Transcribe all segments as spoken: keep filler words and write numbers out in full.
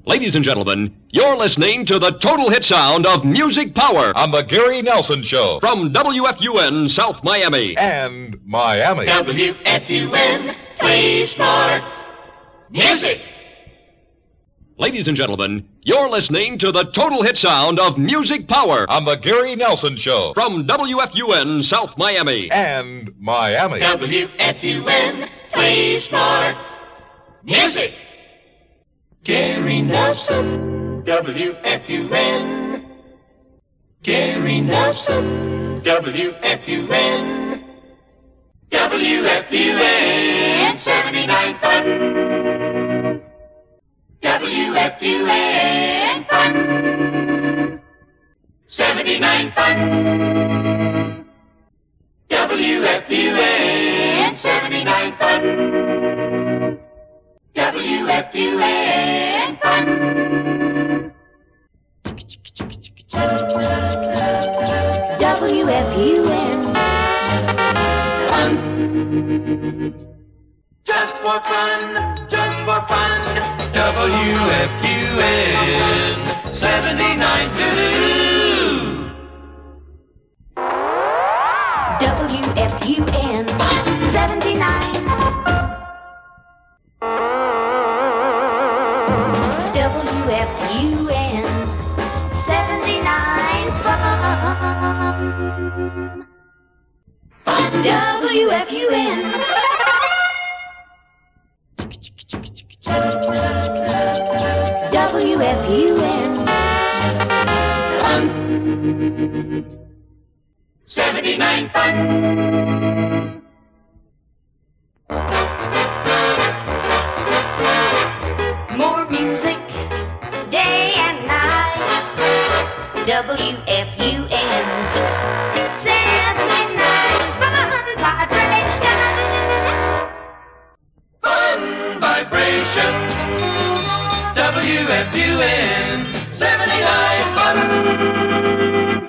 Ladies and gentlemen, you're listening to the total hit sound of music power on the Gary Nelson Show from W F U N South Miami and Miami. W F U N plays more music. Ladies and gentlemen, you're listening to the total hit sound of music power on the Gary Nelson Show from W F U N South Miami and Miami. W F U N plays more music. Gary Nelson, W F U N. Gary Nelson, W F U N. W F U N seventy-nine Fun. W F U N Fun. seventy-nine Fun. W F U N seventy-nine Fun. W F U N Fun. W F U N Fun. Just for fun, just for fun. W F U N seventy-nine doo-doo-doo. W F U N seventy-nine. W F U N seventy-nine Fun. Fun. W F U N. W F U N. Fun. seventy-nine Fun. More music, day and night. W F U N seventy-nine Fun vibrations. Fun vibrations. W F U N seventy-nine Fun.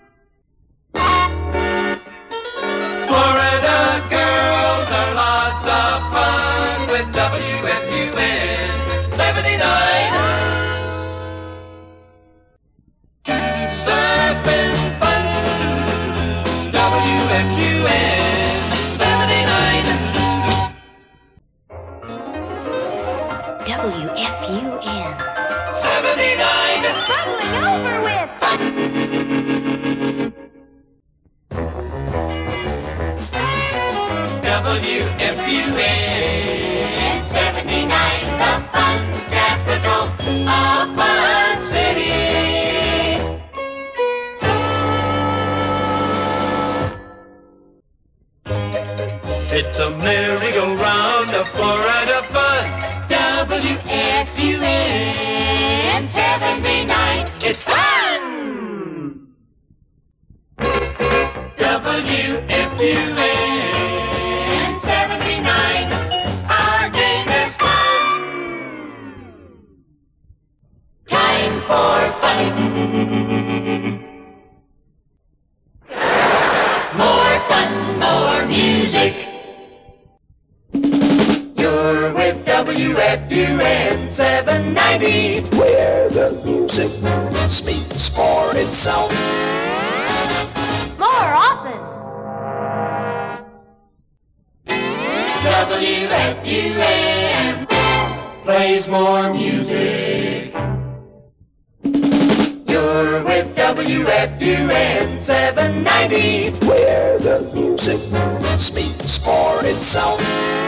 Florida girls are lots of fun with W F U N seventy-nine. Surfing fun. W F U N seventy-nine. W F U N seventy-nine. bubbling over with W F U N seventy-nine, the fun capital of Fun City. It's a merry-go-round of Florida fun. W F U N seventy-nine, it's fun. W F U N seventy-nine, our game is fun. Time for fun. More fun, more music. You're with W F U N seven ninety, where the music speaks for itself. more often. W F U N plays more music. You're with W F U N seven ninety, Where the music speaks for itself.